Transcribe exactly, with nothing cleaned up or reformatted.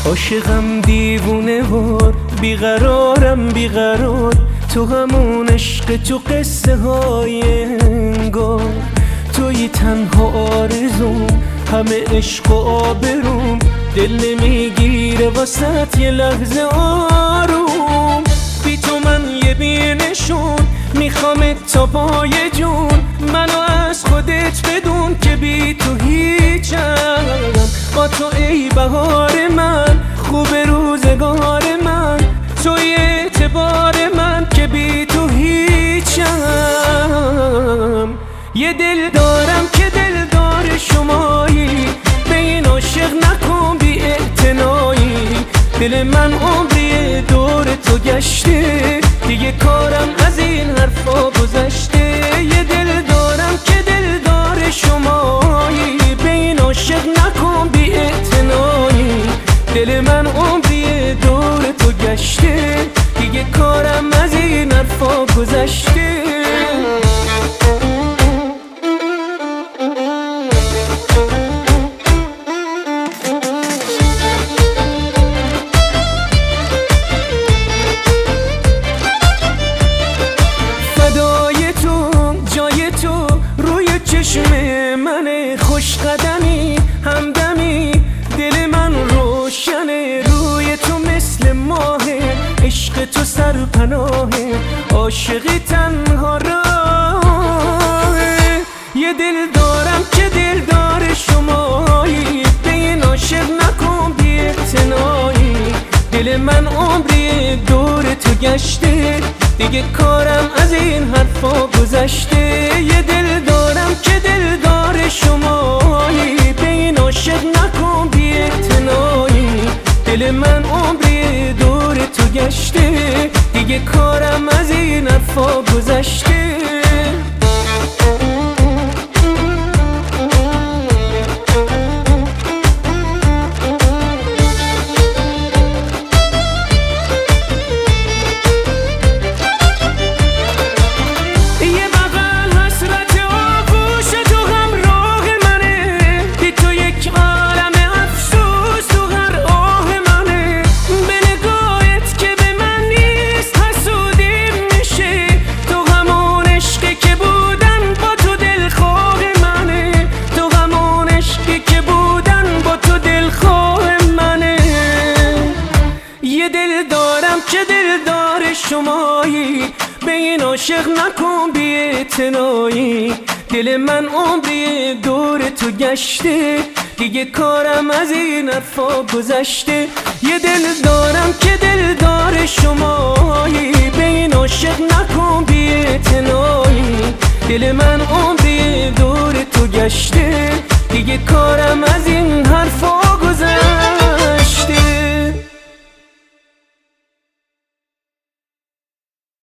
عاشقم دیوونه وار، بیقرارم بیقرار، تو همون عشق، تو قصه های انگار، توی تنها آرزوم، همه عشق و آبروم، دل نمیگیره واسط یه لحظه آروم. بی تو من یه بینشون، میخوامت تا پای جون، منو از خودت بدون که بی تو هیچم. با تو ای بهار من، خوب روزگار من، توی اعتبار من که بی تو هیچم. یه دل دارم که دلدار شمایی، به این عاشق نکن بی اعتنایی. دل من عمری دور تو گشته، دیگه کارم از این حرفا گذشته. یه دل دارم که دلدار شمایی، به این عاشق نکن بی اعتنایی. دل من عمری دور تو گشته، دیگه کارم از این حرفا گذشته. چشم من خوش قدمی همدمی، دل من روشنه، روی تو مثل ماه، عشق تو سرپناهه، عاشقی تنها راهه. یه دل دارم که دلدار شمایی، به این عاشق نکن بی اعتنایی. دل من عمری دور تو گشته، دیگه کارم از این حرفا گذشته. یه دل دارم که دلدار شمایی، به این عاشق نکن بی اعتنایی. دل من عمری دور تو گشته، دیگه کارم از این حرفا گذشته. که دلدار شمایی، به این عاشق نکن بی اعتنایی. دل من عمری دور تو گشته، دیگه کارم از این حرفا گذشته. یه دل دارم که دلدار شمایی، به این عاشق نکن بی اعتنایی. دل من عمری دور تو گشته،